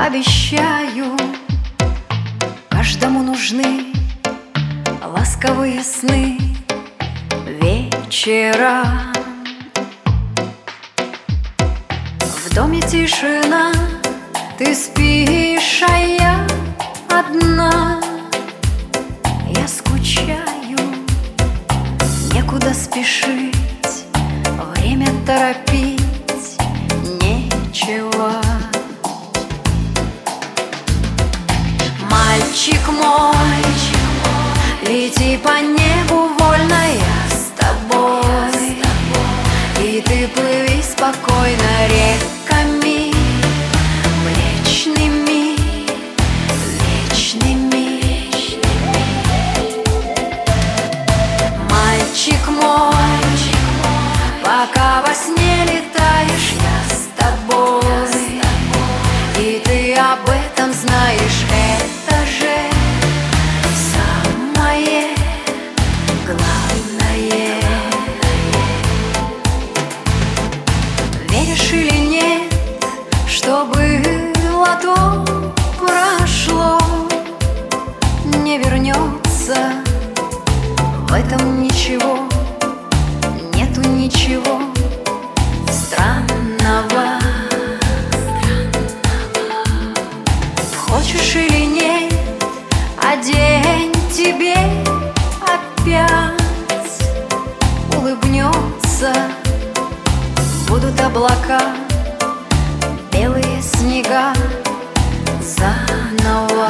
Обещаю, каждому нужны ласковые сны вечера. В доме тишина, ты спишь, а я одна. Я скучаю, некуда спешить, время торопить нечего. Мальчик мой, лети по небу вольно, я с тобой. И ты плыви спокойно реками млечными, вечными. Мальчик мой, пока во сне летаешь, я с тобой. И ты об этом знаешь, это же самое главное. Веришь или нет, что было, то прошло, не вернется. В этом ничего, нету ничего странного. Хочешь или нет, а день тебе опять улыбнется. Будут облака, белые снега заново.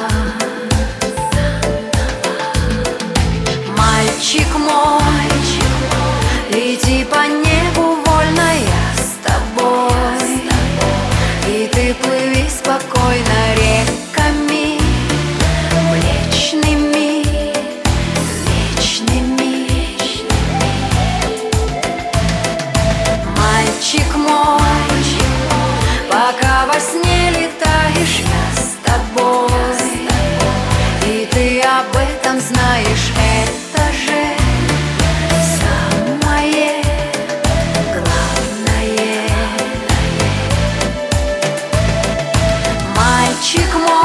Мальчик мой, лети по небу вольно, я с тобой. И ты плыви спокойно реками млечными, вечными. Мальчик мой, пока во сне летаешь, я с тобой. И ты об этом знаешь, это же самое главное. Мальчик мой,